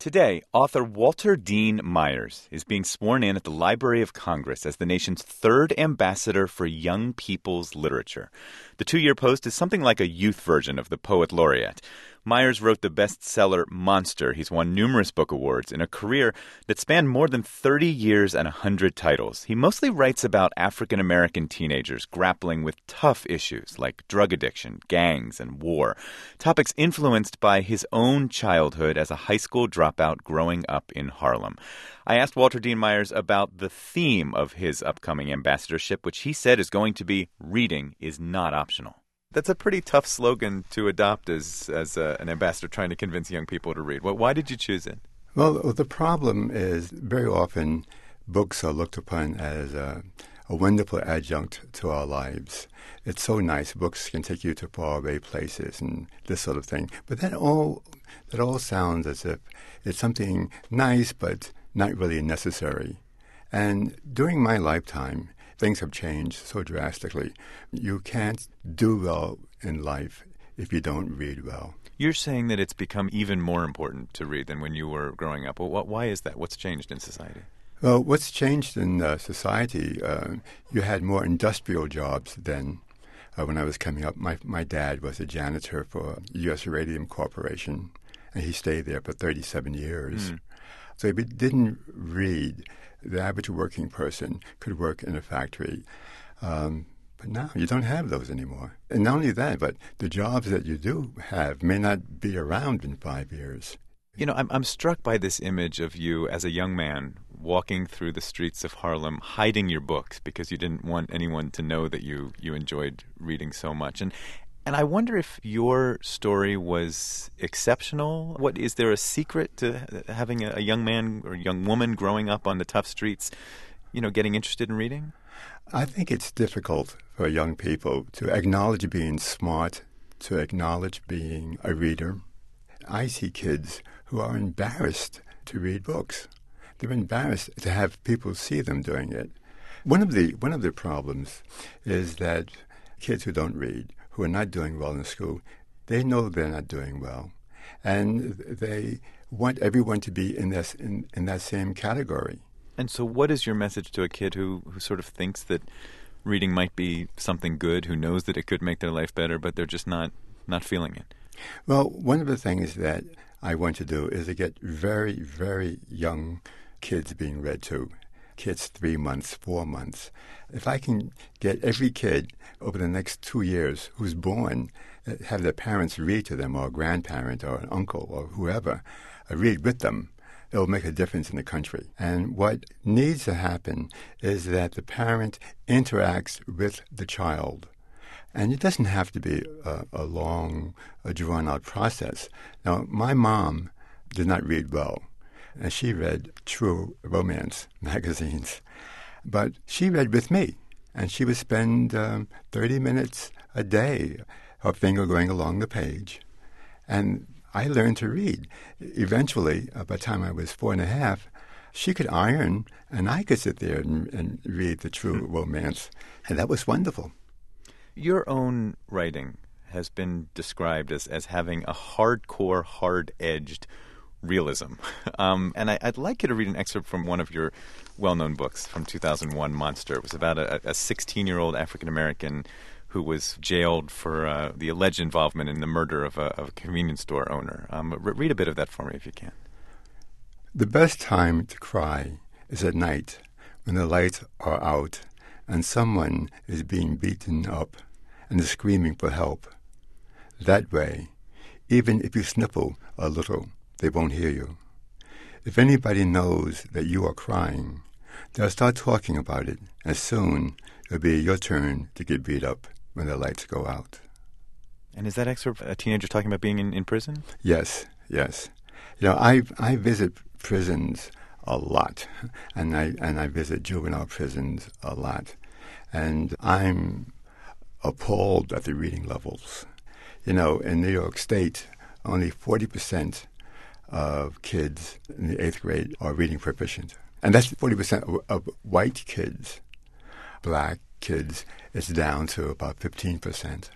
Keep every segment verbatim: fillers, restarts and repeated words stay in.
Today, author Walter Dean Myers is being sworn in at the Library of Congress as the nation's third ambassador for young people's literature. The two-year post is something like a youth version of the Poet Laureate. Myers wrote the bestseller Monster. He's won numerous book awards in a career that spanned more than thirty years and one hundred titles. He mostly writes about African-American teenagers grappling with tough issues like drug addiction, gangs, and war, topics influenced by his own childhood as a high school dropout growing up in Harlem. I asked Walter Dean Myers about the theme of his upcoming ambassadorship, which he said is going to be reading is not optional. That's a pretty tough slogan to adopt as as a, an ambassador trying to convince young people to read. Well, why did you choose it? Well, the problem is very often books are looked upon as a, a wonderful adjunct to our lives. It's so nice. Books can take you to faraway places and this sort of thing. But that all that all sounds as if it's something nice but not really necessary. And during my lifetime, things have changed so drastically. You can't do well in life if you don't read well. You're saying that it's become even more important to read than when you were growing up. Well, why is that? What's changed in society? Well, what's changed in uh, society, uh, you had more industrial jobs then. Uh, when I was coming up, my, my dad was a janitor for U S Radium Corporation, and he stayed there for thirty-seven years. Mm. So if he didn't read, the average working person could work in a factory. Um, but now you don't have those anymore. And not only that, but the jobs that you do have may not be around in five years. You know, I'm, I'm struck by this image of you as a young man walking through the streets of Harlem, hiding your books because you didn't want anyone to know that you, you enjoyed reading so much. And And I wonder if your story was exceptional. What is there a secret to having a, a young man or young woman growing up on the tough streets, you know, getting interested in reading? I think it's difficult for young people to acknowledge being smart, to acknowledge being a reader. I see kids who are embarrassed to read books. They're embarrassed to have people see them doing it. One of the one of the problems is that kids who don't read, who are not doing well in school, they know they're not doing well. And they want everyone to be in this in, in that same category. And so what is your message to a kid who, who sort of thinks that reading might be something good, who knows that it could make their life better, but they're just not, not feeling it? Well, one of the things that I want to do is to get very, very young kids being read to. Kids three months, four months. If I can get every kid over the next two years who's born, have their parents read to them, or a grandparent or an uncle or whoever, uh, read with them, it'll make a difference in the country. And what needs to happen is that the parent interacts with the child. And it doesn't have to be a, a long, a drawn-out process. Now, my mom did not read well. And she read true romance magazines. But she read with me, and she would spend um, thirty minutes a day, her finger going along the page. And I learned to read. Eventually, uh, by the time I was four and a half, she could iron, and I could sit there and, and read the true romance. And that was wonderful. Your own writing has been described as, as having a hardcore, hard-edged realism. Um, and I, I'd like you to read an excerpt from one of your well-known books from two thousand one, Monster. It was about a, a sixteen-year-old African-American who was jailed for uh, the alleged involvement in the murder of a, of a convenience store owner. Um, re- read a bit of that for me if you can. The best time to cry is at night when the lights are out and someone is being beaten up and is screaming for help. That way, even if you sniffle a little, they won't hear you. If anybody knows that you are crying, they'll start talking about it, and soon it'll be your turn to get beat up when the lights go out. And is that excerpt a teenager talking about being in, in prison? Yes, yes. You know, I I visit prisons a lot, and I and I visit juvenile prisons a lot, and I'm appalled at the reading levels. You know, in New York State, only forty percent of kids in the eighth grade are reading proficient. And that's forty percent of, of white kids. Black kids, it's down to about fifteen percent.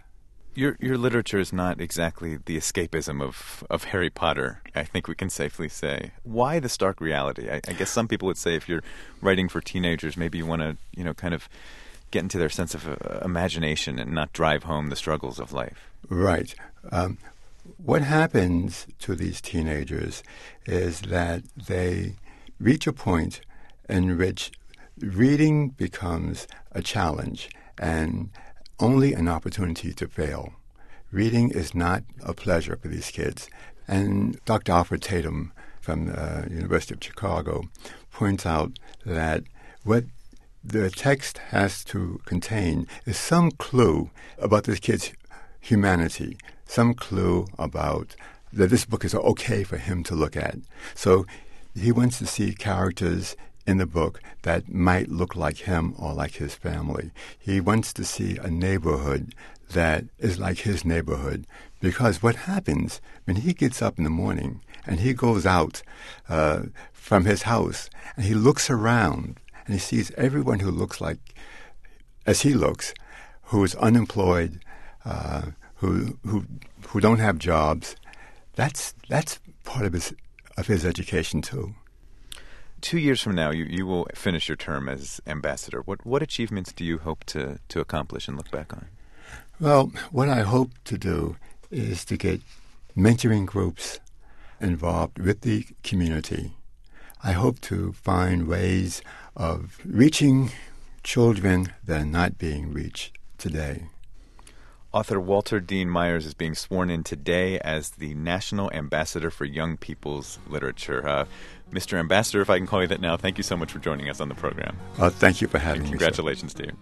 Your your literature is not exactly the escapism of, of Harry Potter, I think we can safely say. Why the stark reality? I, I guess some people would say if you're writing for teenagers, maybe you want to, you know, kind of get into their sense of uh, imagination and not drive home the struggles of life. Right. Um, what happens to these teenagers is that they reach a point in which reading becomes a challenge and only an opportunity to fail. Reading is not a pleasure for these kids. And Doctor Alfred Tatum from the University of Chicago points out that what the text has to contain is some clue about this kid's humanity, some clue about that this book is okay for him to look at. So he wants to see characters in the book that might look like him or like his family. He wants to see a neighborhood that is like his neighborhood, because what happens when he gets up in the morning and he goes out uh, from his house and he looks around and he sees everyone who looks like as he looks, who is unemployed, uh, who who who don't have jobs. That's that's part of his of his education too. Two years from now, you, you will finish your term as ambassador. What what achievements do you hope to, to accomplish and look back on? Well, what I hope to do is to get mentoring groups involved with the community. I hope to find ways of reaching children that are not being reached today. Author Walter Dean Myers is being sworn in today as the National Ambassador for Young People's Literature. Uh, Mister Ambassador, if I can call you that now, thank you so much for joining us on the program. Uh, thank you for having and me. Congratulations to you.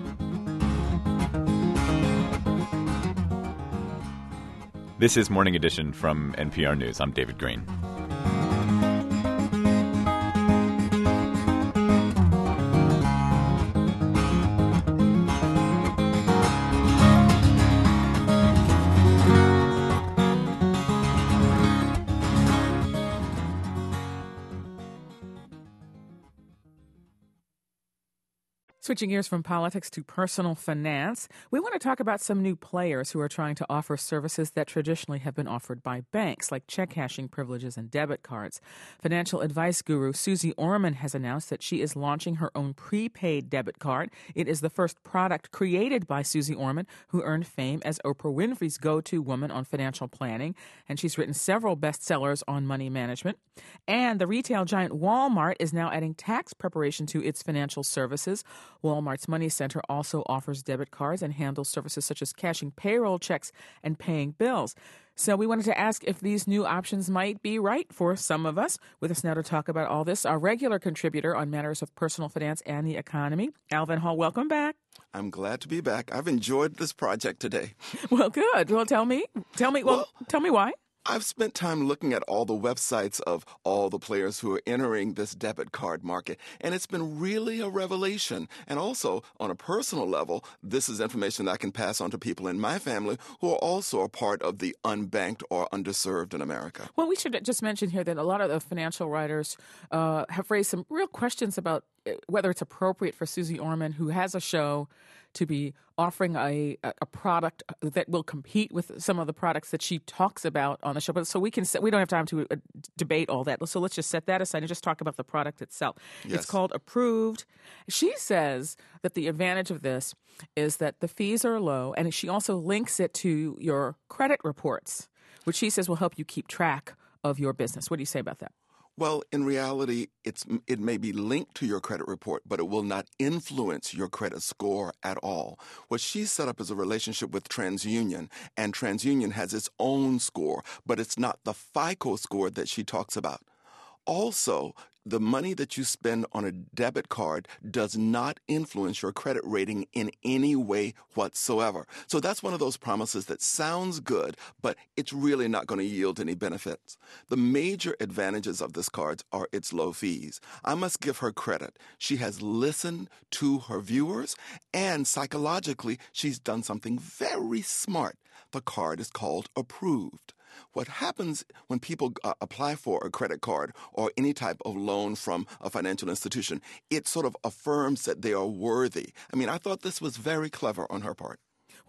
This is Morning Edition from N P R News. I'm David Green. Switching gears from politics to personal finance, we want to talk about some new players who are trying to offer services that traditionally have been offered by banks, like check cashing privileges and debit cards. Financial advice guru Suze Orman has announced that she is launching her own prepaid debit card. It is the first product created by Suze Orman, who earned fame as Oprah Winfrey's go-to woman on financial planning, and she's written several bestsellers on money management. And the retail giant Walmart is now adding tax preparation to its financial services. Walmart's Money Center also offers debit cards and handles services such as cashing payroll checks and paying bills. So we wanted to ask if these new options might be right for some of us. With us now to talk about all this, our regular contributor on matters of personal finance and the economy, Alvin Hall. Welcome back. I'm glad to be back. I've enjoyed this project today. Well, good. Well, tell me. Tell me. Well, well tell me why. I've spent time looking at all the websites of all the players who are entering this debit card market, and it's been really a revelation. And also, on a personal level, this is information that I can pass on to people in my family who are also a part of the unbanked or underserved in America. Well, we should just mention here that a lot of the financial writers uh, have raised some real questions about whether it's appropriate for Suze Orman, who has a show, to be offering a, a product that will compete with some of the products that she talks about on the show. But so we can we don't have time to uh, debate all that. So let's just set that aside and just talk about the product itself. Yes. It's called Approved. She says that the advantage of this is that the fees are low, and she also links it to your credit reports, which she says will help you keep track of your business. What do you say about that? Well, in reality, it's it may be linked to your credit report, but it will not influence your credit score at all. What she set up is a relationship with TransUnion, and TransUnion has its own score, but it's not the FICO score that she talks about. Also, the money that you spend on a debit card does not influence your credit rating in any way whatsoever. So that's one of those promises that sounds good, but it's really not going to yield any benefits. The major advantages of this card are its low fees. I must give her credit. She has listened to her viewers, and psychologically, she's done something very smart. The card is called Approved. What happens when people uh, apply for a credit card or any type of loan from a financial institution, it sort of affirms that they are worthy. I mean, I thought this was very clever on her part.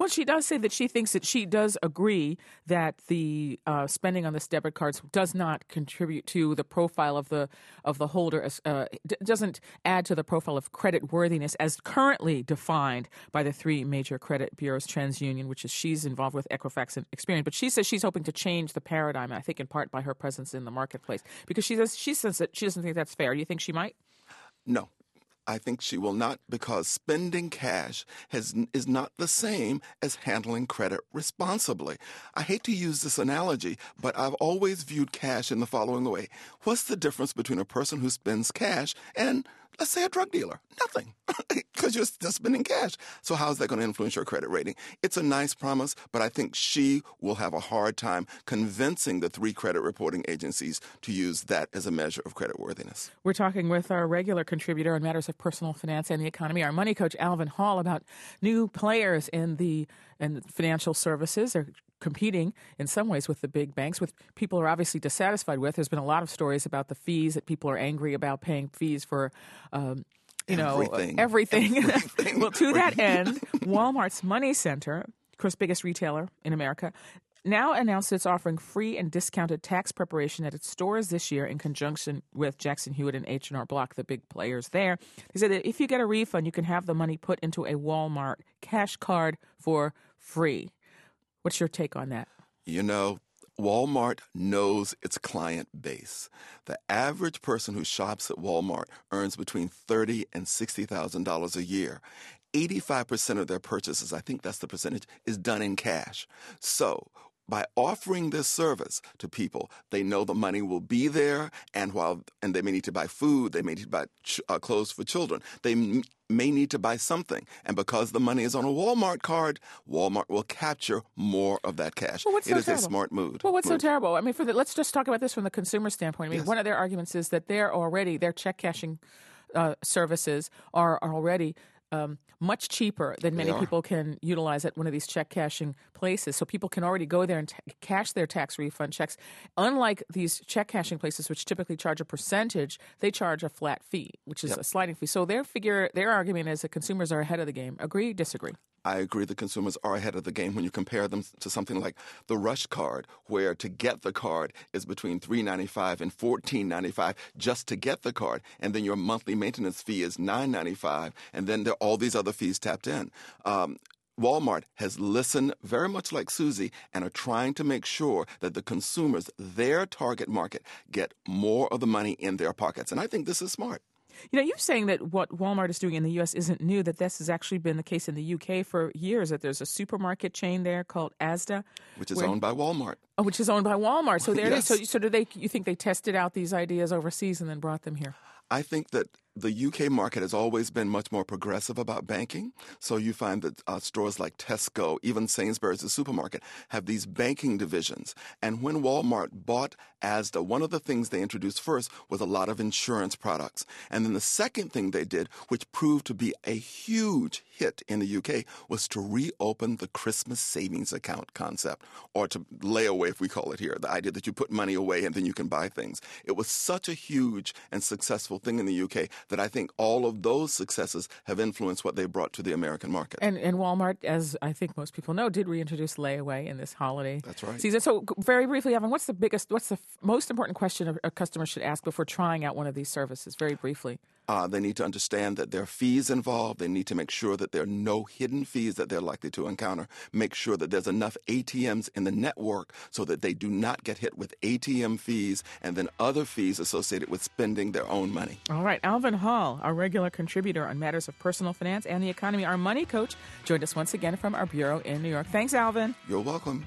Well, she does say that she thinks that she does agree that the uh, spending on this debit cards does not contribute to the profile of the of the holder, as, uh, d- doesn't add to the profile of credit worthiness as currently defined by the three major credit bureaus, TransUnion, which is she's involved with Equifax and Experian. But she says she's hoping to change the paradigm, I think in part by her presence in the marketplace, because she says she says that she doesn't think that's fair. Do you think she might? No. I think she will not, because spending cash has, is not the same as handling credit responsibly. I hate to use this analogy, but I've always viewed cash in the following way. What's the difference between a person who spends cash and, let's say, a drug dealer? Nothing, because you're just spending cash. So how is that going to influence your credit rating? It's a nice promise, but I think she will have a hard time convincing the three credit reporting agencies to use that as a measure of credit worthiness. We're talking with our regular contributor on matters of personal finance and the economy, our money coach, Alvin Hall, about new players in the in financial services. They're competing in some ways with the big banks, with people who are obviously dissatisfied with. There's been a lot of stories about the fees, that people are angry about paying fees for um, you know, everything. everything. everything. Well, to that end, Walmart's Money Center, of course, biggest retailer in America, now announced it's offering free and discounted tax preparation at its stores this year in conjunction with Jackson Hewitt and H and R Block, the big players there. They said that if you get a refund, you can have the money put into a Walmart cash card for free. What's your take on that? You know, Walmart knows its client base. The average person who shops at Walmart earns between thirty thousand dollars and sixty thousand dollars a year. eighty-five percent of their purchases, I think that's the percentage, is done in cash. So by offering this service to people, they know the money will be there, and while and they may need to buy food, they may need to buy ch- uh, clothes for children, they m- may need to buy something. And because the money is on a Walmart card, Walmart will capture more of that cash. Well, what's it so is terrible? a smart move. Well, what's move. so terrible? I mean, for the, let's just talk about this from the consumer standpoint. I mean, Yes. one of their arguments is that they're already, their check cashing uh, services are, are already Um, much cheaper than many They are. people can utilize at one of these check cashing places. So people can already go there and t- cash their tax refund checks. Unlike these check cashing places, which typically charge a percentage, they charge a flat fee, which is Yep. a sliding fee. So their figure, their argument is that consumers are ahead of the game. Agree, disagree? I agree the consumers are ahead of the game when you compare them to something like the Rush card, where to get the card is between three dollars and ninety-five cents and fourteen dollars and ninety-five cents just to get the card. And then your monthly maintenance fee is nine dollars and ninety-five cents, and then there are all these other fees tapped in. Um, Walmart has listened very much like Susie and are trying to make sure that the consumers, their target market, get more of the money in their pockets. And I think this is smart. You know, you're saying that what Walmart is doing in the U S isn't new, that this has actually been the case in the U K for years, that there's a supermarket chain there called Asda. Which is where- owned by Walmart. Oh, which is owned by Walmart. So there Yes. it is. So, so do they? You think they tested out these ideas overseas and then brought them here? I think that the U K market has always been much more progressive about banking. So you find that uh, stores like Tesco, even Sainsbury's, the supermarket, have these banking divisions. And when Walmart bought Asda, one of the things they introduced first was a lot of insurance products. And then the second thing they did, which proved to be a huge hit in the U K, was to reopen the Christmas savings account concept, or to layaway, if we call it here, the idea that you put money away and then you can buy things. It was such a huge and successful thing in the U K that I think all of those successes have influenced what they brought to the American market. And and Walmart, as I think most people know, did reintroduce layaway in this holiday That's right. season. So g- very briefly, Evan, what's the biggest, what's the f- most important question a, a customer should ask before trying out one of these services? Very briefly. Uh, they need to understand that there are fees involved. They need to make sure that there are no hidden fees that they're likely to encounter. Make sure that there's enough A T Ms in the network so that they do not get hit with A T M fees and then other fees associated with spending their own money. All right. Alvin Hall, our regular contributor on matters of personal finance and the economy, our money coach, joined us once again from our bureau in New York. Thanks, Alvin. You're welcome.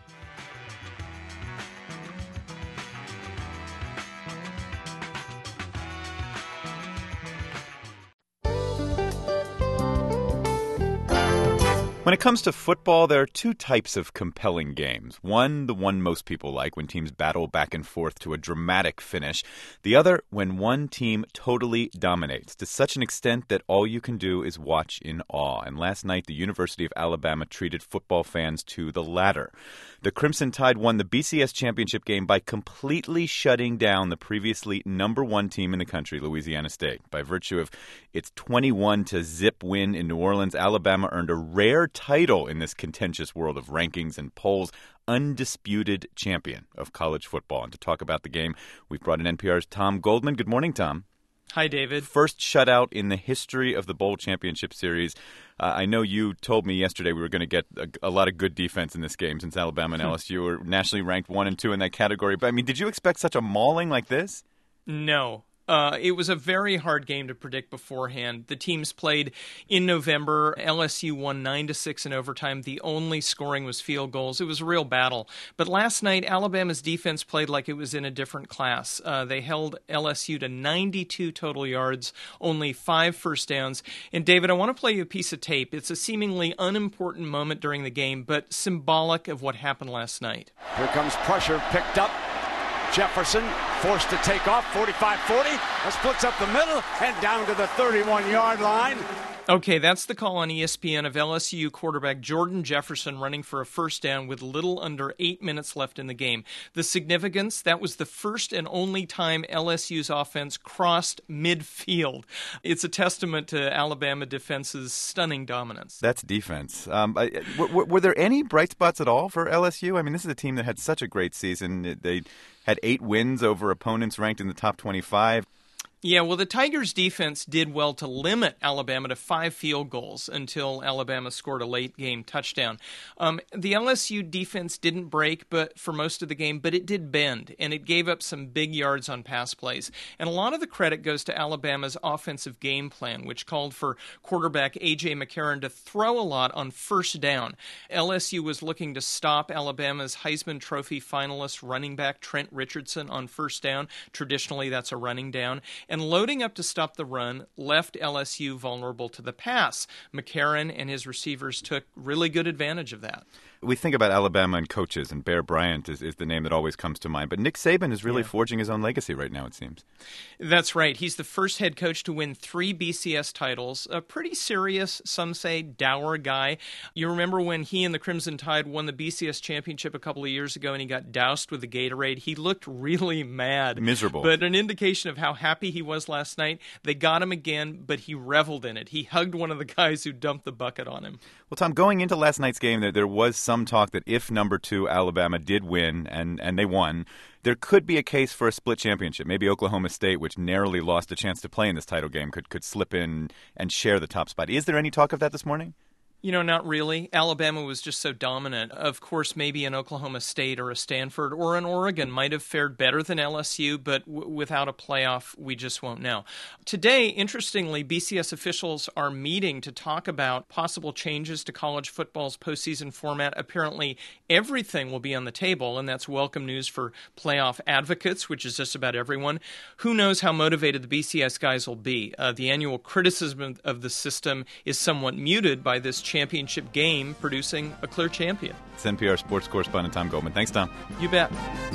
When it comes to football, there are two types of compelling games. One, the one most people like, when teams battle back and forth to a dramatic finish. The other, when one team totally dominates, to such an extent that all you can do is watch in awe. And last night, the University of Alabama treated football fans to the latter. The Crimson Tide won the B C S championship game by completely shutting down the previously number one team in the country, Louisiana State. By virtue of its twenty-one to zip win in New Orleans, Alabama earned a rare title in this contentious world of rankings and polls, undisputed champion of college football. And to talk about the game, we've brought in N P R's Tom Goldman. Good morning, Tom. Hi, David. First shutout in the history of the Bowl Championship Series. Uh, I know you told me yesterday we were going to get a, a lot of good defense in this game since Alabama and L S U are nationally ranked one and two in that category. But, I mean, did you expect such a mauling like this? No. Uh, it was a very hard game to predict beforehand. The teams played in November. L S U won nine to six in overtime. The only scoring was field goals. It was a real battle. But last night, Alabama's defense played like it was in a different class. Uh, they held L S U to ninety-two total yards, only five first downs. And David, I want to play you a piece of tape. It's a seemingly unimportant moment during the game, but symbolic of what happened last night. Here comes pressure, picked up. Jefferson forced to take off, forty-five forty, splits up the middle and down to the thirty-one-yard line. Okay, that's the call on E S P N of L S U quarterback Jordan Jefferson running for a first down with little under eight minutes left in the game. The significance, that was the first and only time L S U's offense crossed midfield. It's a testament to Alabama defense's stunning dominance. That's defense. Um, I, w- were there any bright spots at all for L S U? I mean, this is a team that had such a great season. They had eight wins over opponents ranked in the top twenty-five. Yeah, well, the Tigers' defense did well to limit Alabama to five field goals until Alabama scored a late-game touchdown. Um, the L S U defense didn't break but for most of the game, but it did bend, and it gave up some big yards on pass plays. And a lot of the credit goes to Alabama's offensive game plan, which called for quarterback A J. McCarron to throw a lot on first down. L S U was looking to stop Alabama's Heisman Trophy finalist running back Trent Richardson on first down. Traditionally, that's a running down. And loading up to stop the run left L S U vulnerable to the pass. McCarron and his receivers took really good advantage of that. We think about Alabama and coaches, and Bear Bryant is, is the name that always comes to mind. But Nick Saban is really yeah. forging his own legacy right now, it seems. That's right. He's the first head coach to win three B C S titles. A pretty serious, some say, dour guy. You remember when he and the Crimson Tide won the B C S championship a couple of years ago and he got doused with the Gatorade? He looked really mad. Miserable. But an indication of how happy he was last night. They got him again, but he reveled in it. He hugged one of the guys who dumped the bucket on him. Well, Tom, going into last night's game, there, there was some talk that if number two Alabama did win, and, and they won, there could be a case for a split championship. Maybe Oklahoma State, which narrowly lost a chance to play in this title game, could, could slip in and share the top spot. Is there any talk of that this morning? You know, not really. Alabama was just so dominant. Of course, maybe an Oklahoma State or a Stanford or an Oregon might have fared better than L S U, but w- without a playoff, we just won't know. Today, interestingly, B C S officials are meeting to talk about possible changes to college football's postseason format. Apparently, everything will be on the table, and that's welcome news for playoff advocates, which is just about everyone. Who knows how motivated the B C S guys will be? Uh, the annual criticism of the system is somewhat muted by this change. Championship game producing a clear champion. It's N P R sports correspondent Tom Goldman. Thanks, Tom. You bet.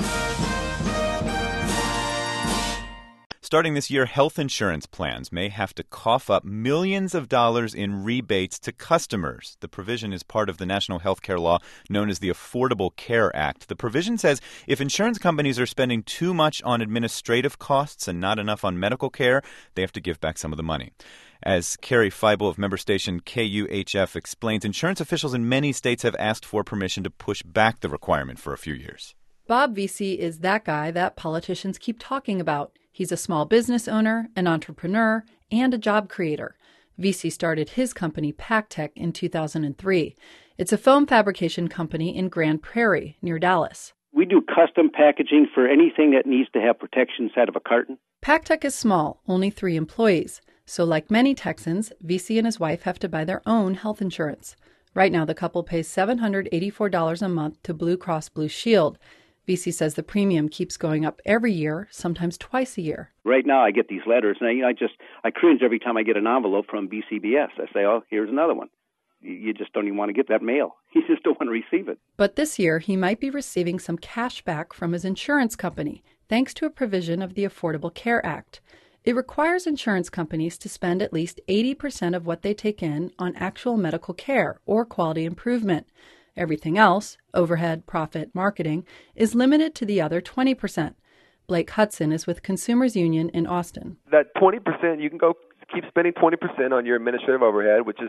Starting this year, health insurance plans may have to cough up millions of dollars in rebates to customers. The provision is part of the national health care law known as the Affordable Care Act. The provision says if insurance companies are spending too much on administrative costs and not enough on medical care, they have to give back some of the money. As Carrie Feibel of member station K U H F explains, insurance officials in many states have asked for permission to push back the requirement for a few years. Bob Vesey is that guy that politicians keep talking about. He's a small business owner, an entrepreneur, and a job creator. Vesey started his company, PacTech, in two thousand three. It's a foam fabrication company in Grand Prairie, near Dallas. We do custom packaging for anything that needs to have protection inside of a carton. PacTech is small, only three employees. So like many Texans, Vesey and his wife have to buy their own health insurance. Right now, the couple pays seven hundred eighty-four dollars a month to Blue Cross Blue Shield. Vesey says the premium keeps going up every year, sometimes twice a year. Right now, I get these letters, and I, you know, I just I cringe every time I get an envelope from B C B S. I say, oh, here's another one. You just don't even want to get that mail. You just don't want to receive it. But this year, he might be receiving some cash back from his insurance company, thanks to a provision of the Affordable Care Act. It requires insurance companies to spend at least eighty percent of what they take in on actual medical care or quality improvement. Everything else, overhead, profit, marketing, is limited to the other twenty percent. Blake Hudson is with Consumers Union in Austin. That twenty percent, you can go keep spending twenty percent on your administrative overhead, which is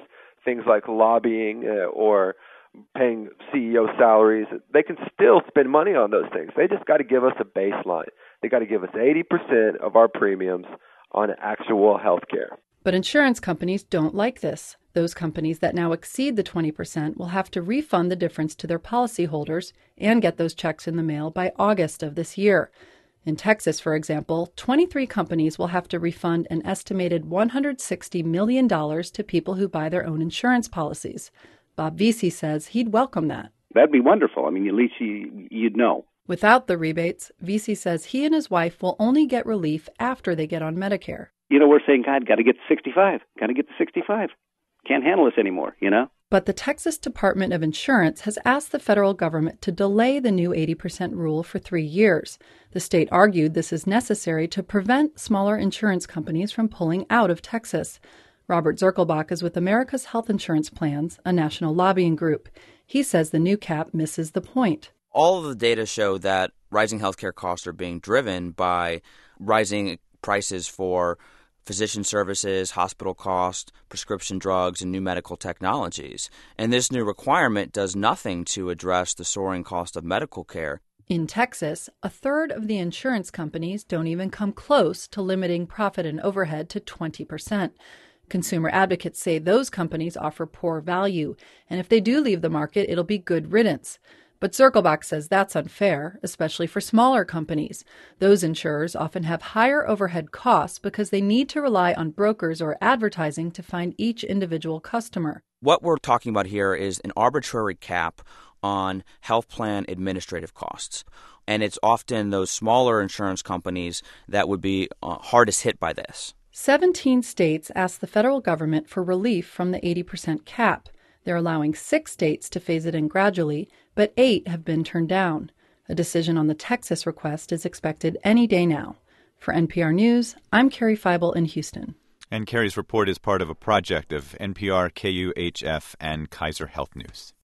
things like lobbying uh, or paying C E O salaries. They can still spend money on those things. They just got to give us a baseline. They got to give us eighty percent of our premiums on actual health care. But insurance companies don't like this. Those companies that now exceed the twenty percent will have to refund the difference to their policyholders and get those checks in the mail by August of this year. In Texas, for example, twenty-three companies will have to refund an estimated one hundred sixty million dollars to people who buy their own insurance policies. Bob Vesey says he'd welcome that. That'd be wonderful. I mean, at least you, you'd know. Without the rebates, Vesey says he and his wife will only get relief after they get on Medicare. You know, we're saying, God, got to get to sixty-five. Got to get to sixty-five. Can't handle this anymore, you know? But the Texas Department of Insurance has asked the federal government to delay the new eighty percent rule for three years. The state argued this is necessary to prevent smaller insurance companies from pulling out of Texas. Robert Zirkelbach is with America's Health Insurance Plans, a national lobbying group. He says the new cap misses the point. All of the data show that rising healthcare costs are being driven by rising prices for physician services, hospital costs, prescription drugs, and new medical technologies. And this new requirement does nothing to address the soaring cost of medical care. In Texas, a third of the insurance companies don't even come close to limiting profit and overhead to twenty percent. Consumer advocates say those companies offer poor value, and if they do leave the market, it'll be good riddance. But Zirkelbach says that's unfair, especially for smaller companies. Those insurers often have higher overhead costs because they need to rely on brokers or advertising to find each individual customer. What we're talking about here is an arbitrary cap on health plan administrative costs. And it's often those smaller insurance companies that would be uh, hardest hit by this. Seventeen states asked the federal government for relief from the eighty percent cap. They're allowing six states to phase it in gradually, but eight have been turned down. A decision on the Texas request is expected any day now. For N P R News, I'm Carrie Feibel in Houston. And Carrie's report is part of a project of N P R, K U H F, and Kaiser Health News.